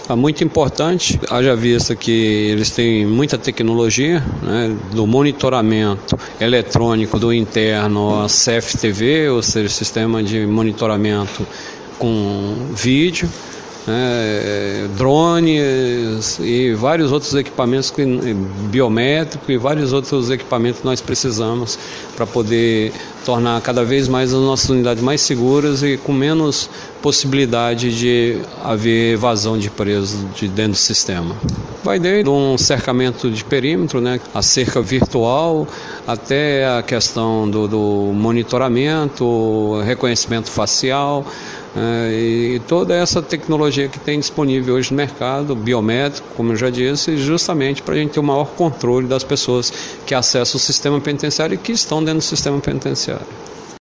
É muito importante, haja vista que eles têm muita tecnologia, né, do monitoramento eletrônico do interno, a CFTV, ou seja, sistema de monitoramento com vídeo, drones e vários outros equipamentos biométricos e vários outros equipamentos que nós precisamos para poder tornar cada vez mais as nossas unidades mais seguras e com menos possibilidade de haver evasão de presos de dentro do sistema. Vai desde um cercamento de perímetro, né, a cerca virtual, até a questão do monitoramento, reconhecimento facial, e toda essa tecnologia que tem disponível hoje no mercado, biométrico, como eu já disse, justamente para a gente ter o maior controle das pessoas que acessam o sistema penitenciário e que estão dentro do sistema penitenciário.